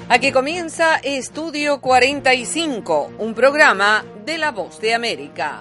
Aquí comienza Estudio 45, un programa de La Voz de América.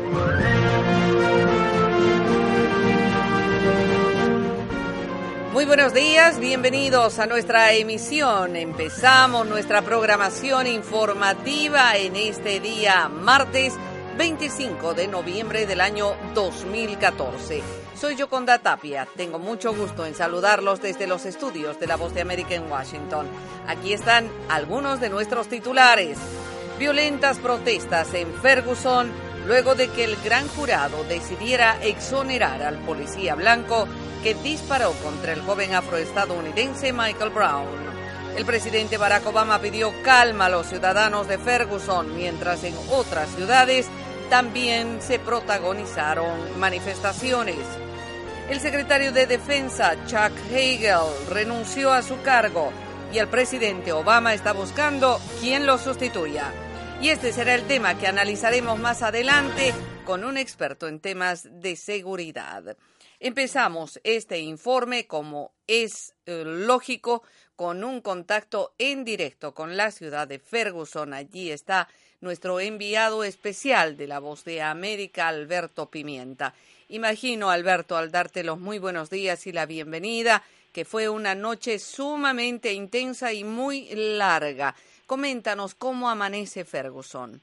Muy buenos días, bienvenidos a nuestra emisión. Empezamos nuestra programación informativa en este día, martes 25 de noviembre del año 2014. Soy Yoconda Tapia, tengo mucho gusto en saludarlos desde los estudios de La Voz de América en Washington. Aquí están algunos de nuestros titulares. Violentas protestas en Ferguson luego de que el gran jurado decidiera exonerar al policía blanco que disparó contra el joven afroestadounidense Michael Brown. El presidente Barack Obama pidió calma a los ciudadanos de Ferguson, mientras en otras ciudades también se protagonizaron manifestaciones. El secretario de Defensa, Chuck Hagel, renunció a su cargo y el presidente Obama está buscando quién lo sustituya. Y este será el tema que analizaremos más adelante con un experto en temas de seguridad. Empezamos este informe, como es lógico, con un contacto en directo con la ciudad de Ferguson. Allí está nuestro enviado especial de La Voz de América, Alberto Pimienta. Imagino, Alberto, al darte los muy buenos días y la bienvenida, que fue una noche sumamente intensa y muy larga. Coméntanos cómo amanece Ferguson.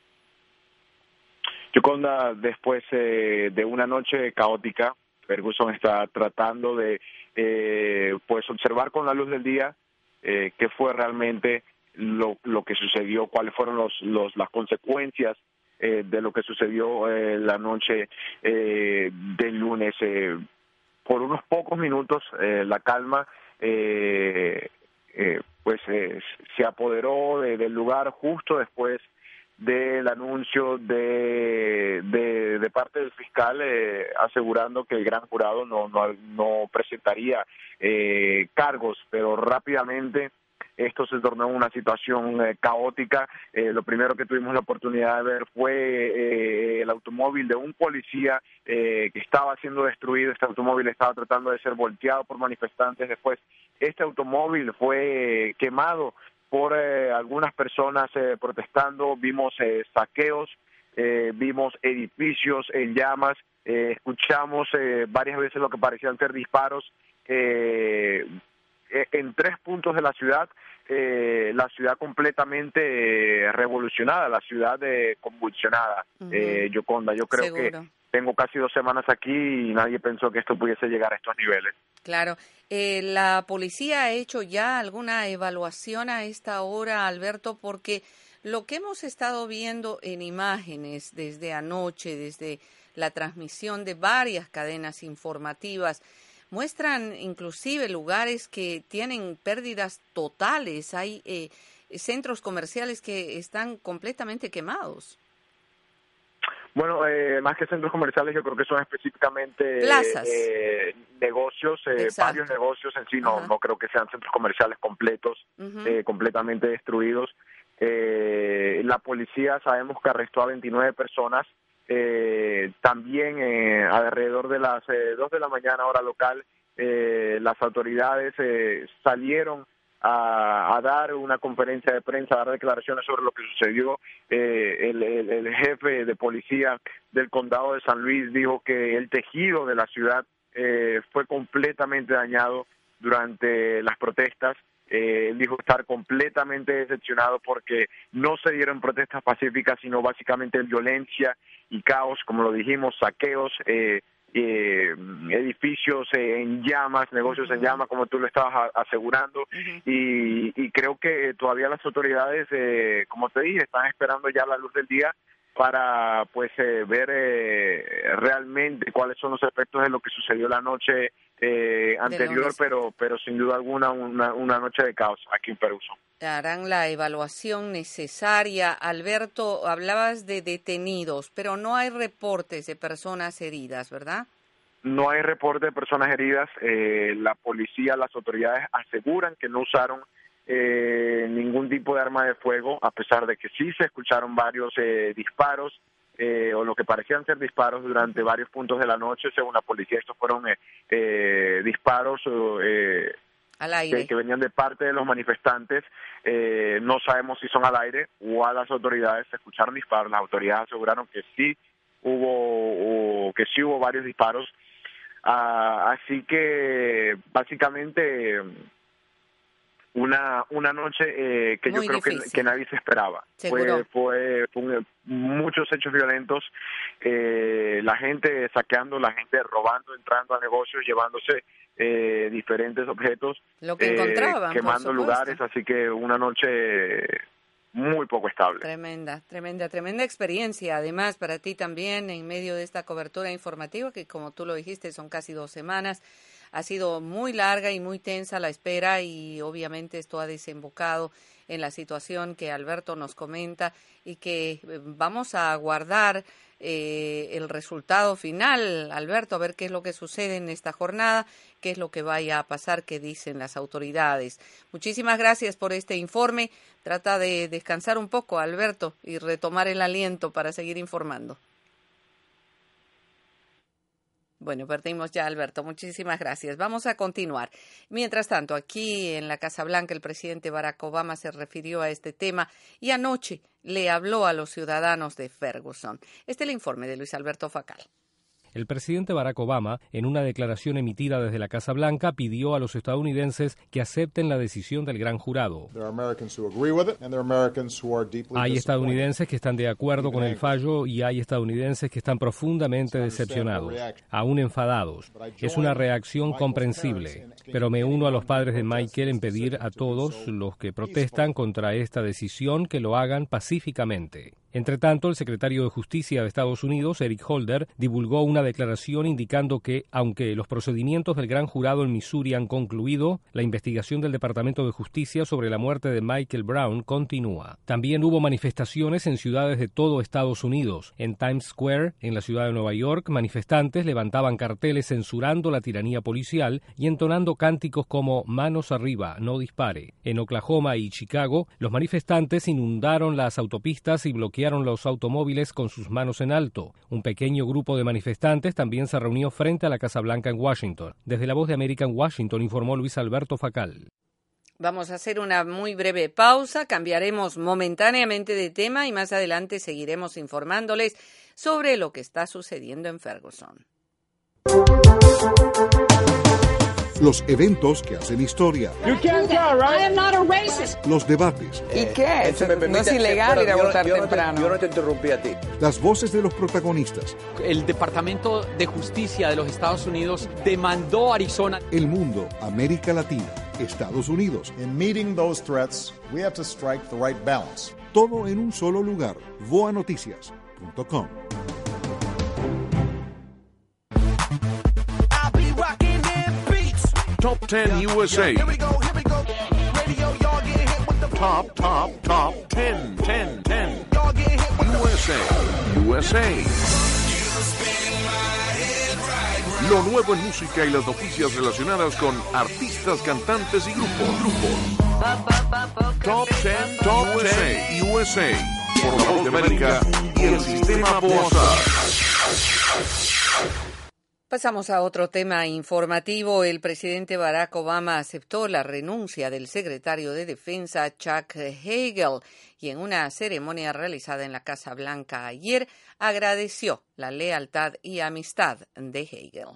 Yoconda, después de una noche caótica, Ferguson está tratando de pues observar con la luz del día qué fue realmente lo que sucedió, cuáles fueron las consecuencias de lo que sucedió la noche del lunes. Por unos pocos minutos la calma se apoderó del lugar justo después del anuncio de parte del fiscal asegurando que el gran jurado no presentaría cargos, pero rápidamente esto se tornó una situación caótica. Lo primero que tuvimos la oportunidad de ver fue el automóvil de un policía que estaba siendo destruido. Este automóvil estaba tratando de ser volteado por manifestantes. Después, este automóvil fue quemado por algunas personas protestando. Vimos saqueos, vimos edificios en llamas, escuchamos varias veces lo que parecían ser disparos en 3 puntos de la ciudad completamente revolucionada, la ciudad convulsionada. Yoconda, yo creo Seguro. Que tengo casi 2 semanas aquí y nadie pensó que esto pudiese llegar a estos niveles. Claro. ¿La policía ha hecho ya alguna evaluación a esta hora, Alberto? Porque lo que hemos estado viendo en imágenes desde anoche, desde la transmisión de varias cadenas informativas, muestran inclusive lugares que tienen pérdidas totales. Hay centros comerciales que están completamente quemados. Bueno, más que centros comerciales, yo creo que son específicamente plazas, negocios, varios negocios en sí. No creo que sean centros comerciales completos, completamente destruidos. La policía sabemos que arrestó a 29 personas. También alrededor de las 2 de la mañana hora local, las autoridades salieron a dar una conferencia de prensa, a dar declaraciones sobre lo que sucedió. El jefe de policía del condado de San Luis dijo que el tejido de la ciudad fue completamente dañado durante las protestas. Él dijo estar completamente decepcionado porque no se dieron protestas pacíficas, sino básicamente violencia y caos, como lo dijimos, saqueos, edificios en llamas, negocios en llamas, como tú lo estabas asegurando. Y creo que todavía las autoridades, como te dije, están esperando ya la luz del día para ver realmente cuáles son los efectos de lo que sucedió la noche anterior, pero sin duda alguna una noche de caos aquí en Perú. Harán la evaluación necesaria. Alberto, hablabas de detenidos, pero no hay reportes de personas heridas, ¿verdad? No hay reporte de personas heridas. La policía, las autoridades aseguran que no usaron ningún tipo de arma de fuego, a pesar de que sí se escucharon varios disparos, o lo que parecían ser disparos durante varios puntos de la noche. Según la policía, estos fueron disparos al aire, que venían de parte de los manifestantes. No sabemos si son al aire o a las autoridades. Se escucharon disparos. Las autoridades aseguraron que sí hubo varios disparos. Así que básicamente una noche que muy yo creo que nadie se esperaba. Fue muchos hechos violentos, la gente saqueando, la gente robando, entrando a negocios, llevándose diferentes objetos, lo que encontraban, quemando lugares, así que una noche muy poco estable. Tremenda experiencia, además para ti también en medio de esta cobertura informativa que, como tú lo dijiste, son casi 2 semanas. Ha sido muy larga y muy tensa la espera y obviamente esto ha desembocado en la situación que Alberto nos comenta y que vamos a aguardar el resultado final, Alberto, a ver qué es lo que sucede en esta jornada, qué es lo que vaya a pasar, qué dicen las autoridades. Muchísimas gracias por este informe. Trata de descansar un poco, Alberto, y retomar el aliento para seguir informando. Bueno, partimos ya, Alberto. Muchísimas gracias. Vamos a continuar. Mientras tanto, aquí en la Casa Blanca, el presidente Barack Obama se refirió a este tema y anoche le habló a los ciudadanos de Ferguson. Este es el informe de Luis Alberto Facal. El presidente Barack Obama, en una declaración emitida desde la Casa Blanca, pidió a los estadounidenses que acepten la decisión del gran jurado. Hay estadounidenses que están de acuerdo con el fallo y hay estadounidenses que están profundamente decepcionados, aún enfadados. Es una reacción comprensible, pero me uno a los padres de Michael en pedir a todos los que protestan contra esta decisión que lo hagan pacíficamente. Entre tanto, el secretario de Justicia de Estados Unidos, Eric Holder, divulgó una declaración indicando que, aunque los procedimientos del gran jurado en Missouri han concluido, la investigación del Departamento de Justicia sobre la muerte de Michael Brown continúa. También hubo manifestaciones en ciudades de todo Estados Unidos. En Times Square, en la ciudad de Nueva York, manifestantes levantaban carteles censurando la tiranía policial y entonando cánticos como «Manos arriba, no dispare». En Oklahoma y Chicago, los manifestantes inundaron las autopistas y bloquearon los automóviles con sus manos en alto. Un pequeño grupo de manifestantes también se reunió frente a la Casa Blanca en Washington. Desde La Voz de América en Washington informó Luis Alberto Facal. Vamos a hacer una muy breve pausa, cambiaremos momentáneamente de tema y más adelante seguiremos informándoles sobre lo que está sucediendo en Ferguson. Los eventos que hacen historia. Los debates. ¿Y qué? No es ilegal ir a votar temprano. Yo no te interrumpí a ti. Las voces de los protagonistas. El Departamento de Justicia de los Estados Unidos demandó a Arizona. El mundo, América Latina, Estados Unidos. In meeting those threats, we have to strike the right balance. Todo en un solo lugar. voanoticias.com. Top 10 USA. Top 10. USA. Lo nuevo en música y las noticias relacionadas con artistas, cantantes y grupos. Top 10 USA. Por La Voz de América y el Sistema Bosa. Pasamos a otro tema informativo. El presidente Barack Obama aceptó la renuncia del secretario de Defensa Chuck Hagel y en una ceremonia realizada en la Casa Blanca ayer agradeció la lealtad y amistad de Hagel.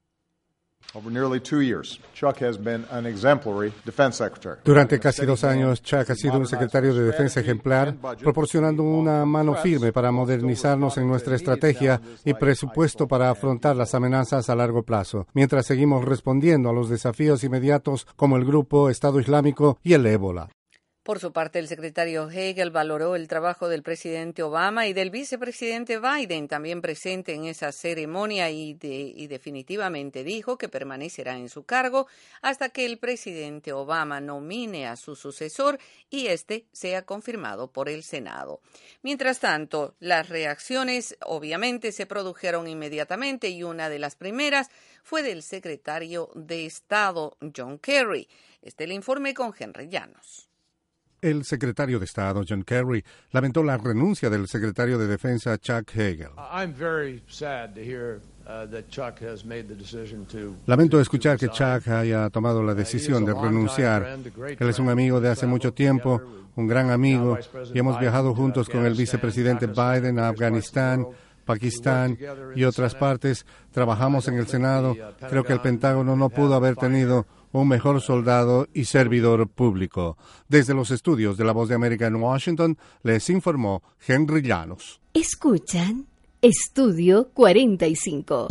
Durante casi 2 años, Chuck ha sido un secretario de defensa ejemplar, proporcionando una mano firme para modernizarnos en nuestra estrategia y presupuesto para afrontar las amenazas a largo plazo, mientras seguimos respondiendo a los desafíos inmediatos como el grupo Estado Islámico y el ébola. Por su parte, el secretario Hagel valoró el trabajo del presidente Obama y del vicepresidente Biden, también presente en esa ceremonia, y definitivamente dijo que permanecerá en su cargo hasta que el presidente Obama nomine a su sucesor y este sea confirmado por el Senado. Mientras tanto, las reacciones obviamente se produjeron inmediatamente y una de las primeras fue del secretario de Estado, John Kerry. Este es el informe con Henry Llanos. El secretario de Estado, John Kerry, lamentó la renuncia del secretario de Defensa, Chuck Hagel. Lamento escuchar que Chuck haya tomado la decisión de renunciar. Él es un amigo de hace mucho tiempo, un gran amigo, y hemos viajado juntos con el vicepresidente Biden a Afganistán, Pakistán y otras partes. Trabajamos en el Senado. Creo que el Pentágono no pudo haber tenido un mejor soldado y servidor público. Desde los estudios de La Voz de América en Washington, les informó Henry Llanos. Escuchan Estudio 45.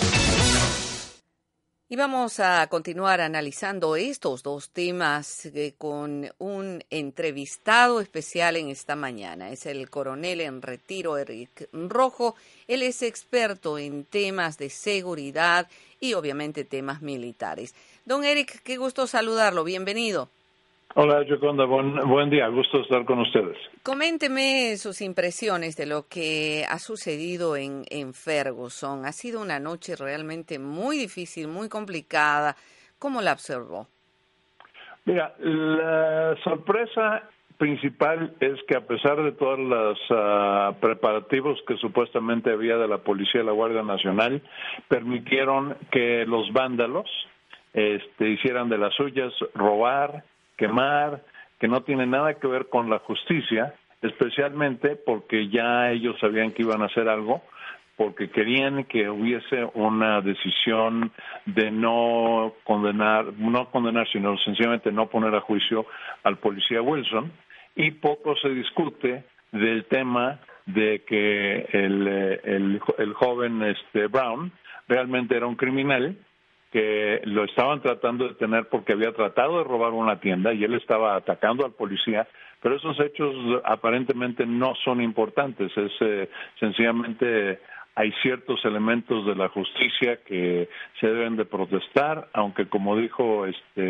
Y vamos a continuar analizando estos dos temas con un entrevistado especial en esta mañana. Es el coronel en retiro Eric Rojo. Él es experto en temas de seguridad y obviamente temas militares. Don Eric, qué gusto saludarlo. Bienvenido. Hola, Yoconda. Buen día. Gusto estar con ustedes. Coménteme sus impresiones de lo que ha sucedido en Ferguson. Ha sido una noche realmente muy difícil, muy complicada. ¿Cómo la observó? Mira, la sorpresa principal es que a pesar de todos los preparativos que supuestamente había de la policía y la Guardia Nacional, permitieron que los vándalos hicieran de las suyas, robar, quemar, que no tiene nada que ver con la justicia, especialmente porque ya ellos sabían que iban a hacer algo, porque querían que hubiese una decisión de no condenar, sino sencillamente no poner a juicio al policía Wilson, y poco se discute del tema de que el joven Brown realmente era un criminal, que lo estaban tratando de detener porque había tratado de robar una tienda y él estaba atacando al policía, pero esos hechos aparentemente no son importantes, sencillamente hay ciertos elementos de la justicia que se deben de protestar, aunque como dijo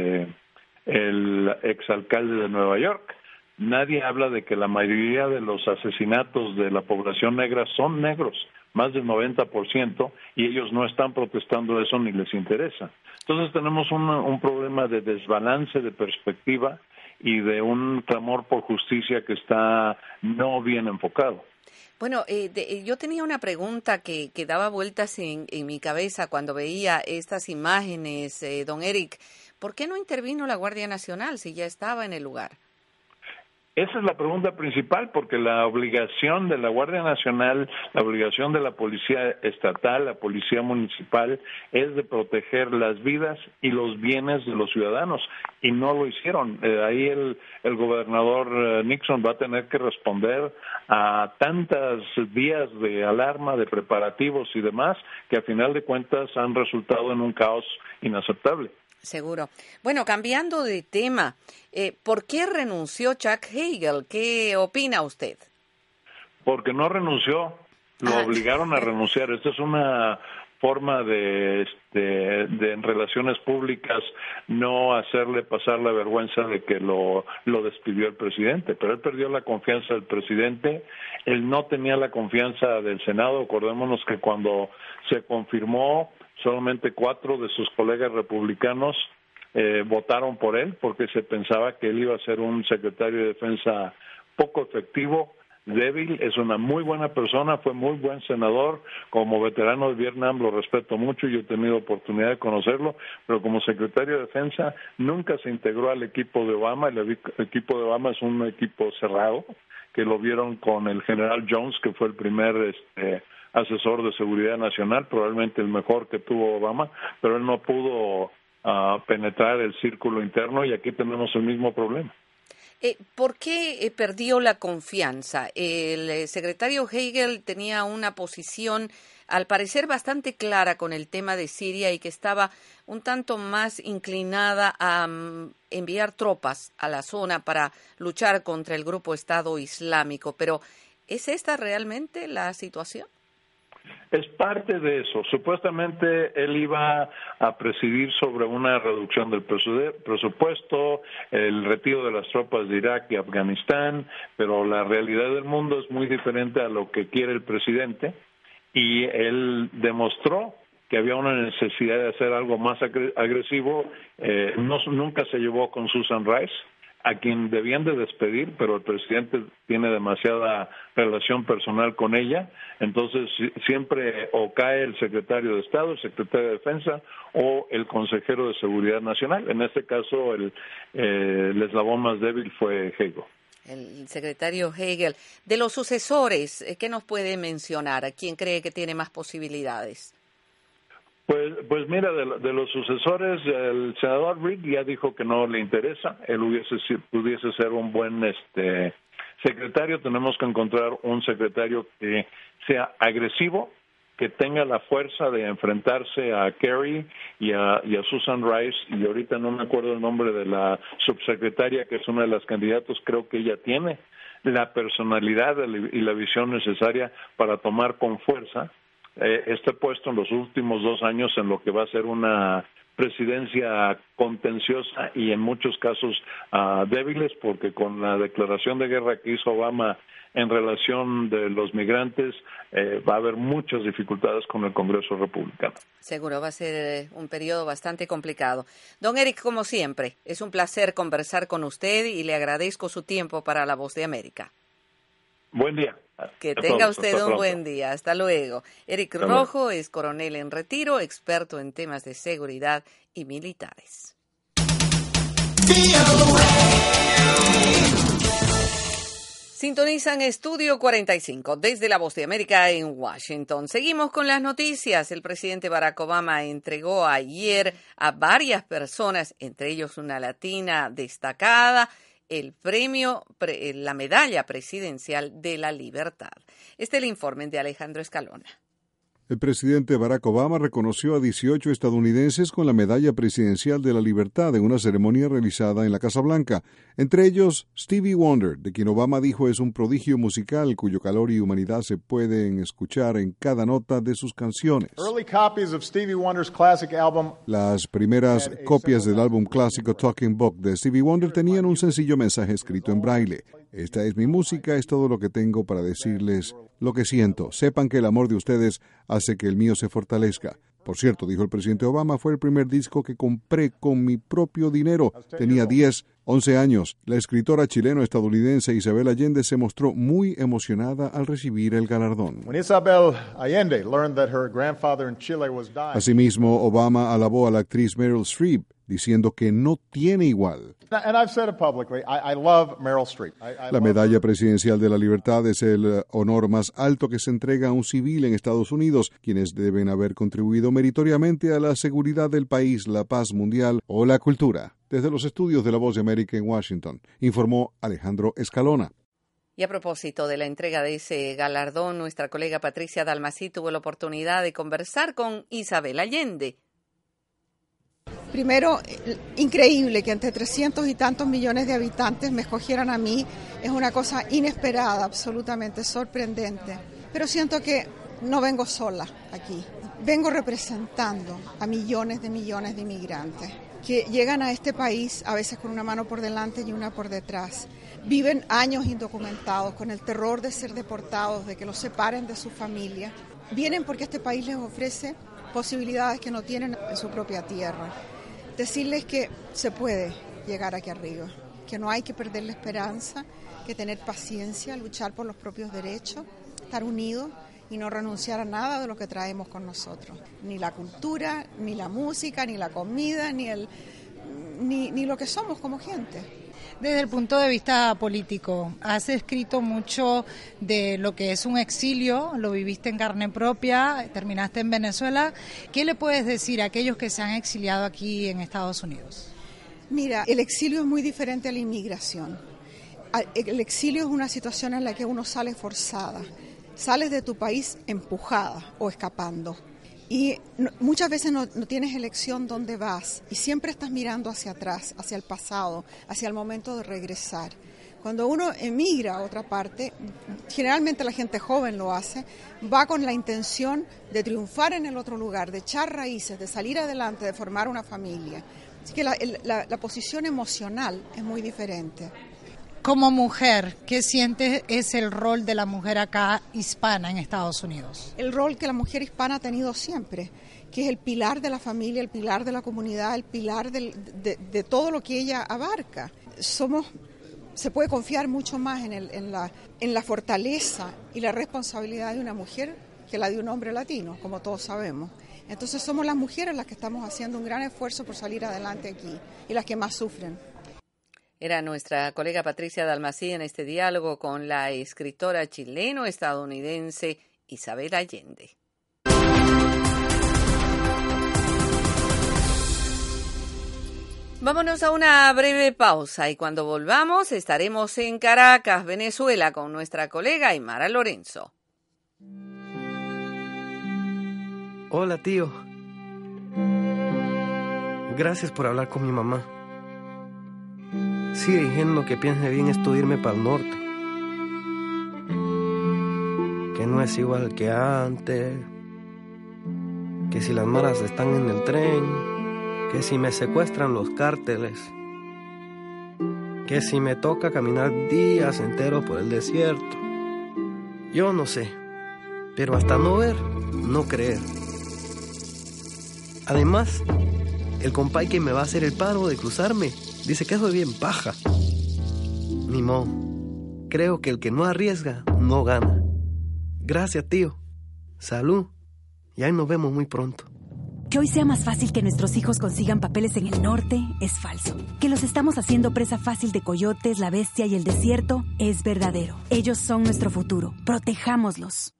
el exalcalde de Nueva York, nadie habla de que la mayoría de los asesinatos de la población negra son negros, más del 90%, y ellos no están protestando eso ni les interesa. Entonces tenemos un problema de desbalance de perspectiva y de un clamor por justicia que está no bien enfocado. Bueno, yo tenía una pregunta que daba vueltas en mi cabeza cuando veía estas imágenes, don Eric. ¿Por qué no intervino la Guardia Nacional si ya estaba en el lugar? Esa es la pregunta principal, porque la obligación de la Guardia Nacional, la obligación de la Policía Estatal, la Policía Municipal, es de proteger las vidas y los bienes de los ciudadanos, y no lo hicieron. Ahí el gobernador Nixon va a tener que responder a tantos días de alarma, de preparativos y demás, que a final de cuentas han resultado en un caos inaceptable. Seguro. Bueno, cambiando de tema, ¿por qué renunció Chuck Hagel? ¿Qué opina usted? Porque no renunció, lo obligaron a renunciar. Esta es una forma de en relaciones públicas no hacerle pasar la vergüenza de que lo despidió el presidente, pero él perdió la confianza del presidente, él no tenía la confianza del Senado. Acordémonos que cuando se confirmó, solamente 4 de sus colegas republicanos votaron por él porque se pensaba que él iba a ser un secretario de defensa poco efectivo, débil. Es una muy buena persona, fue muy buen senador. Como veterano de Vietnam lo respeto mucho, yo he tenido oportunidad de conocerlo, pero como secretario de defensa nunca se integró al equipo de Obama. El equipo de Obama es un equipo cerrado, que lo vieron con el general Jones, que fue el primer asesor de seguridad nacional, probablemente el mejor que tuvo Obama, pero él no pudo penetrar el círculo interno, y aquí tenemos el mismo problema. ¿Por qué perdió la confianza? El secretario Hagel tenía una posición, al parecer, bastante clara con el tema de Siria y que estaba un tanto más inclinada a enviar tropas a la zona para luchar contra el grupo Estado Islámico. Pero, ¿es esta realmente la situación? Es parte de eso. Supuestamente él iba a presidir sobre una reducción del presupuesto, el retiro de las tropas de Irak y Afganistán, pero la realidad del mundo es muy diferente a lo que quiere el presidente, y él demostró que había una necesidad de hacer algo más agresivo. Nunca se llevó con Susan Rice. a quien debían de despedir, pero el presidente tiene demasiada relación personal con ella, entonces siempre o cae el secretario de Estado, el secretario de Defensa o el consejero de Seguridad Nacional. En este caso el eslabón más débil fue Hagel. El secretario Hagel. De los sucesores, ¿qué nos puede mencionar? ¿A quién cree que tiene más posibilidades? Pues mira, de los sucesores, el senador Reid ya dijo que no le interesa, él pudiese ser un buen secretario. Tenemos que encontrar un secretario que sea agresivo, que tenga la fuerza de enfrentarse a Kerry y a Susan Rice, y ahorita no me acuerdo el nombre de la subsecretaria, que es una de las candidatos. Creo que ella tiene la personalidad y la visión necesaria para tomar con fuerza este puesto en los últimos 2 años en lo que va a ser una presidencia contenciosa y en muchos casos débiles, porque con la declaración de guerra que hizo Obama en relación de los migrantes va a haber muchas dificultades con el Congreso republicano. Seguro va a ser un periodo bastante complicado. Don Eric, como siempre, es un placer conversar con usted y le agradezco su tiempo para La Voz de América. Buen día. Que tenga usted un buen día. Hasta luego. Eric Rojo es coronel en retiro, experto en temas de seguridad y militares. Sintonizan Estudio 45 desde La Voz de América en Washington. Seguimos con las noticias. El presidente Barack Obama entregó ayer a varias personas, entre ellos una latina destacada, el premio, la medalla presidencial de la libertad. Este es el informe de Alejandro Escalona. El presidente Barack Obama reconoció a 18 estadounidenses con la Medalla Presidencial de la Libertad en una ceremonia realizada en la Casa Blanca. Entre ellos, Stevie Wonder, de quien Obama dijo es un prodigio musical cuyo calor y humanidad se pueden escuchar en cada nota de sus canciones. Las primeras copias del álbum clásico Talking Book de Stevie Wonder tenían un sencillo mensaje escrito en braille. Esta es mi música, es todo lo que tengo para decirles lo que siento. Sepan que el amor de ustedes hace que el mío se fortalezca. Por cierto, dijo el presidente Obama, fue el primer disco que compré con mi propio dinero. Tenía 11 años. La escritora chileno-estadounidense Isabel Allende se mostró muy emocionada al recibir el galardón. Asimismo, Obama alabó a la actriz Meryl Streep, diciendo que no tiene igual. La Medalla Presidencial de la Libertad es el honor más alto que se entrega a un civil en Estados Unidos, quienes deben haber contribuido meritoriamente a la seguridad del país, la paz mundial o la cultura. Desde los estudios de La Voz de América en Washington, informó Alejandro Escalona. Y a propósito de la entrega de ese galardón, nuestra colega Patricia Dalmací tuvo la oportunidad de conversar con Isabel Allende. Primero, increíble que entre 300 y tantos millones de habitantes me escogieran a mí. Es una cosa inesperada, absolutamente sorprendente. Pero siento que no vengo sola aquí. Vengo representando a millones de inmigrantes que llegan a este país a veces con una mano por delante y una por detrás. Viven años indocumentados con el terror de ser deportados, de que los separen de su familia. Vienen porque este país les ofrece posibilidades que no tienen en su propia tierra. Decirles que se puede llegar aquí arriba, que no hay que perder la esperanza, que tener paciencia, luchar por los propios derechos, estar unidos y no renunciar a nada de lo que traemos con nosotros. Ni la cultura, ni la música, ni la comida, ni lo que somos como gente. Desde el punto de vista político, has escrito mucho de lo que es un exilio, lo viviste en carne propia, terminaste en Venezuela. ¿Qué le puedes decir a aquellos que se han exiliado aquí en Estados Unidos? Mira, el exilio es muy diferente a la inmigración. El exilio es una situación en la que uno sale forzada, sales de tu país empujada o escapando. Y muchas veces no tienes elección dónde vas y siempre estás mirando hacia atrás, hacia el pasado, hacia el momento de regresar. Cuando uno emigra a otra parte, generalmente la gente joven lo hace, va con la intención de triunfar en el otro lugar, de echar raíces, de salir adelante, de formar una familia. Así que la posición emocional es muy diferente. Como mujer, ¿qué sientes es el rol de la mujer acá hispana en Estados Unidos? El rol que la mujer hispana ha tenido siempre, que es el pilar de la familia, el pilar de la comunidad, el pilar de todo lo que ella abarca. Se puede confiar mucho más en la fortaleza y la responsabilidad de una mujer que la de un hombre latino, como todos sabemos. Entonces somos las mujeres las que estamos haciendo un gran esfuerzo por salir adelante aquí y las que más sufren. Era nuestra colega Patricia Dalmací en este diálogo con la escritora chileno-estadounidense Isabel Allende. Vámonos a una breve pausa y cuando volvamos estaremos en Caracas, Venezuela, con nuestra colega Aymara Lorenzo. Hola, tío. Gracias por hablar con mi mamá. Sigue diciendo que piense bien esto de irme para el norte. Que no es igual que antes. Que si las maras están en el tren. Que si me secuestran los cárteles. Que si me toca caminar días enteros por el desierto. Yo no sé. Pero hasta no ver, no creer. Además, el compay que me va a hacer el paro de cruzarme dice que eso es bien paja. Ni modo. Creo que el que no arriesga, no gana. Gracias, tío. Salud. Y ahí nos vemos muy pronto. Que hoy sea más fácil que nuestros hijos consigan papeles en el norte es falso. Que los estamos haciendo presa fácil de coyotes, la bestia y el desierto es verdadero. Ellos son nuestro futuro. Protejámoslos.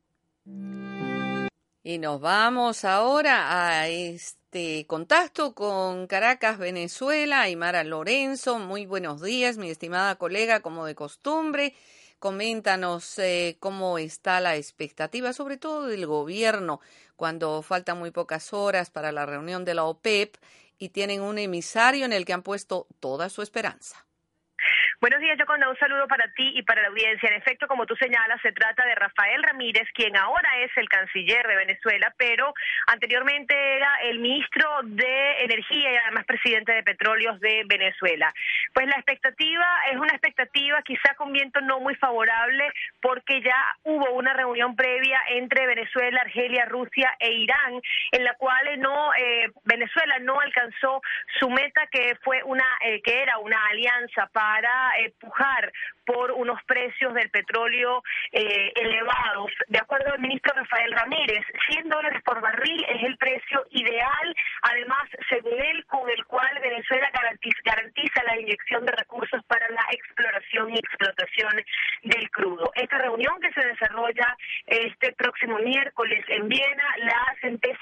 Y nos vamos ahora a contacto con Caracas, Venezuela. Aymara Lorenzo, muy buenos días, mi estimada colega, como de costumbre. Coméntanos cómo está la expectativa, sobre todo del gobierno, cuando faltan muy pocas horas para la reunión de la OPEP y tienen un emisario en el que han puesto toda su esperanza. Buenos días, Yoconda. Un saludo para ti y para la audiencia. En efecto, como tú señalas, se trata de Rafael Ramírez, quien ahora es el canciller de Venezuela, pero anteriormente era el ministro de Energía y además presidente de Petróleos de Venezuela. Pues la expectativa es una expectativa quizá con viento no muy favorable, porque ya hubo una reunión previa entre Venezuela, Argelia, Rusia e Irán, en la cual Venezuela no alcanzó su meta, que era una alianza para pujar por unos precios del petróleo elevados. De acuerdo al ministro Rafael Ramírez, $100 por barril es el precio ideal, además, según él, con el cual Venezuela garantiza la inyección de recursos para la exploración y explotación del crudo. Esta reunión, que se desarrolla este próximo miércoles en Viena, la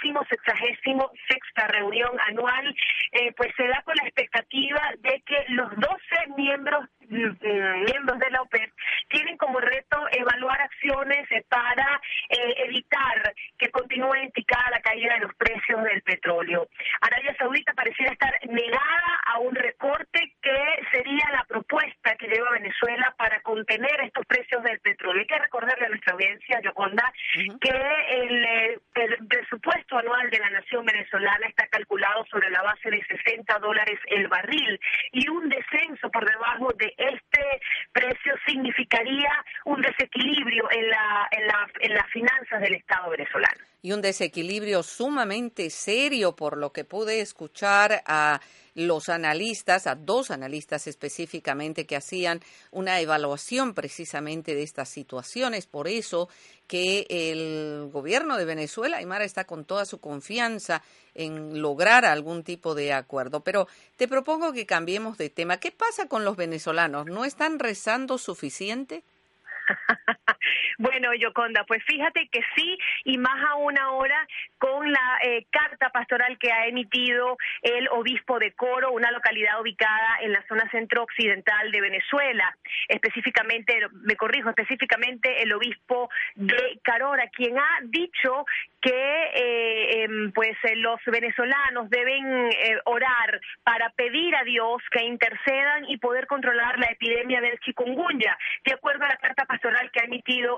166ª reunión anual, pues se da con la expectativa de que los 12 miembros de la OPEP tienen como reto evaluar acciones para evitar que continúe en picada la caída de los precios del petróleo. Arabia Saudita pareciera estar negada a un recorte que sería la propuesta que lleva Venezuela para contener estos precios del petróleo. Hay que recordarle a nuestra audiencia, Yoconda, que el presupuesto anual de la nación venezolana está calculado sobre la base de $60 el barril, y un descenso por debajo de este precio significaría un desequilibrio en las finanzas del Estado venezolano. Y un desequilibrio sumamente serio, por lo que pude escuchar a los analistas, a dos analistas específicamente, que hacían una evaluación precisamente de estas situaciones. Por eso que el gobierno de Venezuela, Aymara, está con toda su confianza en lograr algún tipo de acuerdo. Pero te propongo que cambiemos de tema. ¿Qué pasa con los venezolanos? ¿No están rezando suficiente? Bueno, Yoconda, pues fíjate que sí, y más aún ahora con la carta pastoral que ha emitido el obispo de Coro, una localidad ubicada en la zona centro-occidental de Venezuela, específicamente el obispo de Carora, quien ha dicho que los venezolanos deben orar para pedir a Dios que intercedan y poder controlar la epidemia del chikungunya. De acuerdo a la carta pastoral que ha emitido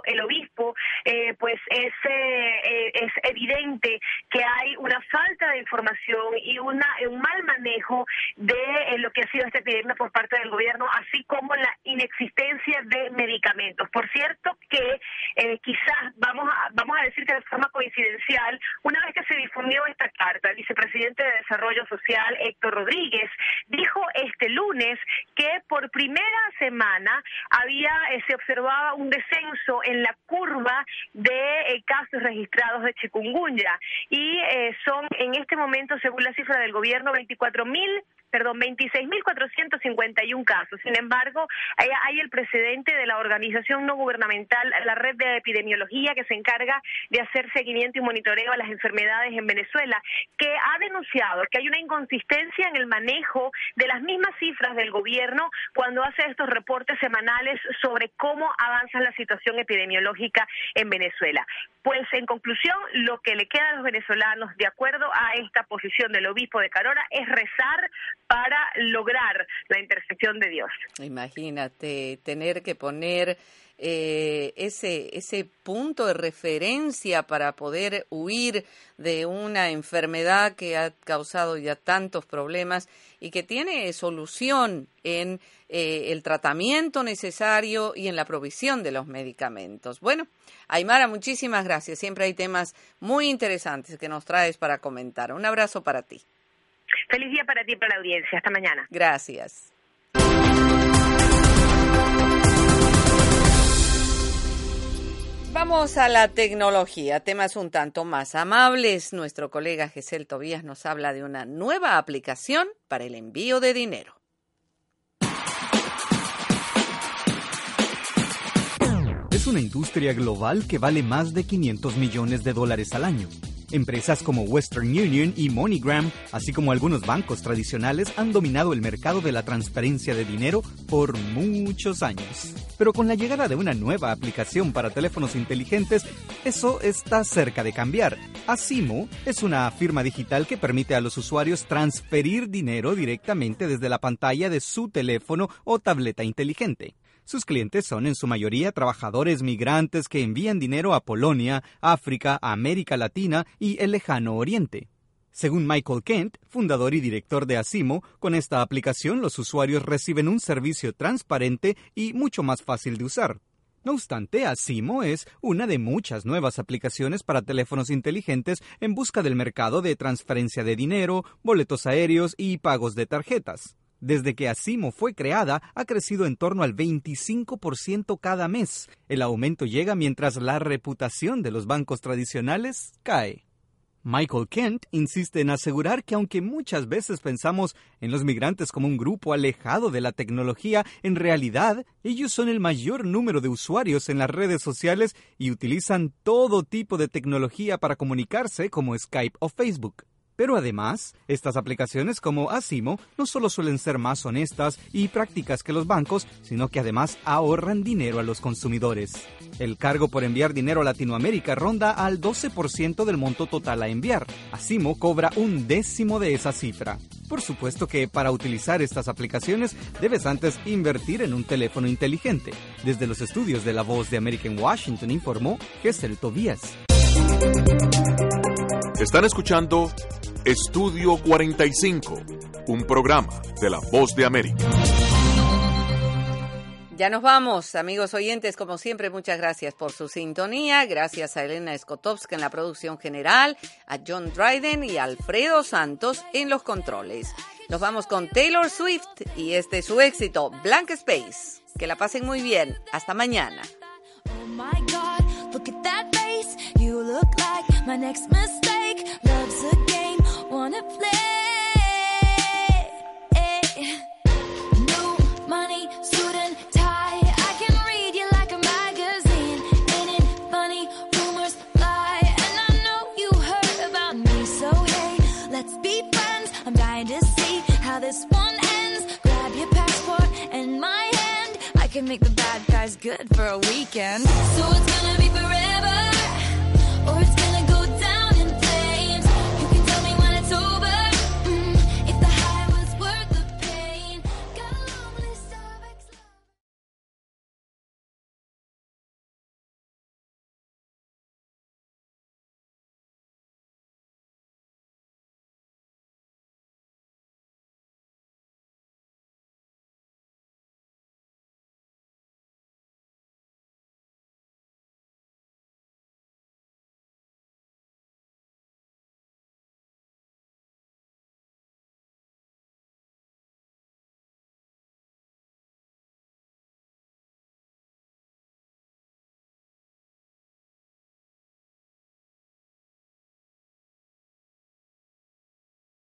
el obispo, pues es evidente que hay una falta de información y un mal manejo de lo que ha sido esta epidemia por parte del gobierno, así como la inexistencia de medicamentos. Por cierto que quizás vamos a decir que de forma coincidencial, una vez que se difundió esta carta, el vicepresidente de Desarrollo Social, Héctor Rodríguez, dijo este lunes que por primera semana se observaba un descenso en la curva de casos registrados de chikungunya y son en este momento, según la cifra del gobierno, 26.451 casos. Sin embargo, hay el precedente de la organización no gubernamental, la Red de Epidemiología, que se encarga de hacer seguimiento y monitoreo a las enfermedades en Venezuela, que ha denunciado que hay una inconsistencia en el manejo de las mismas cifras del gobierno cuando hace estos reportes semanales sobre cómo avanza la situación epidemiológica en Venezuela. Pues, en conclusión, lo que le queda a los venezolanos, de acuerdo a esta posición del obispo de Carora, es rezar para lograr la intercesión de Dios. Imagínate tener que poner ese punto de referencia para poder huir de una enfermedad que ha causado ya tantos problemas y que tiene solución en el tratamiento necesario y en la provisión de los medicamentos. Bueno, Aymara, muchísimas gracias. Siempre hay temas muy interesantes que nos traes para comentar. Un abrazo para ti. Feliz día para ti y para la audiencia. Hasta mañana. Gracias. Vamos a la tecnología, temas un tanto más amables. Nuestro colega Gesell Tobías nos habla de una nueva aplicación para el envío de dinero. Es una industria global que vale más de $500 millones al año. Empresas como Western Union y MoneyGram, así como algunos bancos tradicionales, han dominado el mercado de la transferencia de dinero por muchos años. Pero con la llegada de una nueva aplicación para teléfonos inteligentes, eso está cerca de cambiar. Asimo es una firma digital que permite a los usuarios transferir dinero directamente desde la pantalla de su teléfono o tableta inteligente. Sus clientes son en su mayoría trabajadores migrantes que envían dinero a Polonia, África, América Latina y el Lejano Oriente. Según Michael Kent, fundador y director de Asimo, con esta aplicación los usuarios reciben un servicio transparente y mucho más fácil de usar. No obstante, Asimo es una de muchas nuevas aplicaciones para teléfonos inteligentes en busca del mercado de transferencia de dinero, boletos aéreos y pagos de tarjetas. Desde que Asimo fue creada, ha crecido en torno al 25% cada mes. El aumento llega mientras la reputación de los bancos tradicionales cae. Michael Kent insiste en asegurar que aunque muchas veces pensamos en los migrantes como un grupo alejado de la tecnología, en realidad ellos son el mayor número de usuarios en las redes sociales y utilizan todo tipo de tecnología para comunicarse como Skype o Facebook. Pero además, estas aplicaciones como Asimo no solo suelen ser más honestas y prácticas que los bancos, sino que además ahorran dinero a los consumidores. El cargo por enviar dinero a Latinoamérica ronda al 12% del monto total a enviar. Asimo cobra 1/10 de esa cifra. Por supuesto que para utilizar estas aplicaciones debes antes invertir en un teléfono inteligente. Desde los estudios de La Voz de América en Washington informó Gesell Tobías. Están escuchando Estudio 45, un programa de La Voz de América. Ya nos vamos, amigos oyentes, como siempre, muchas gracias por su sintonía, gracias a Elena Skotowska en la producción general, a John Dryden y a Alfredo Santos en los controles. Nos vamos con Taylor Swift y este es su éxito, Blank Space. Que la pasen muy bien, hasta mañana. Oh my God, look at that face, you look like my next mistake, love's a game, wanna play. New money, suit and tie, I can read you like a magazine. Ain't it funny, rumors lie, and I know you heard about me. So hey, let's be friends, I'm dying to see how this one ends. Grab your passport and my hand, I can make the bad guys good for a weekend. So it's gonna be forever.